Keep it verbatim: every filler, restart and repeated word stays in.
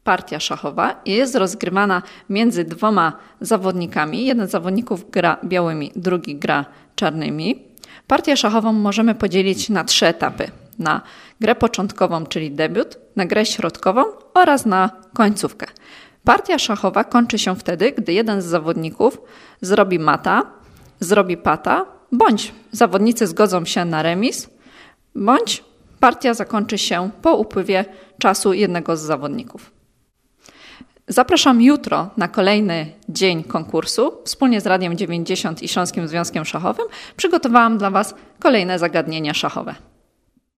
partia szachowa i jest rozgrywana między dwoma zawodnikami. Jeden z zawodników gra białymi, drugi gra czarnymi. Partię szachową możemy podzielić na trzy etapy. Na grę początkową, czyli debiut, na grę środkową oraz na końcówkę. Partia szachowa kończy się wtedy, gdy jeden z zawodników zrobi mata, zrobi pata, bądź zawodnicy zgodzą się na remis, bądź partia zakończy się po upływie czasu jednego z zawodników. Zapraszam jutro na kolejny dzień konkursu. Wspólnie z Radiem dziewięćdziesiąt i Śląskim Związkiem Szachowym przygotowałam dla Was kolejne zagadnienia szachowe.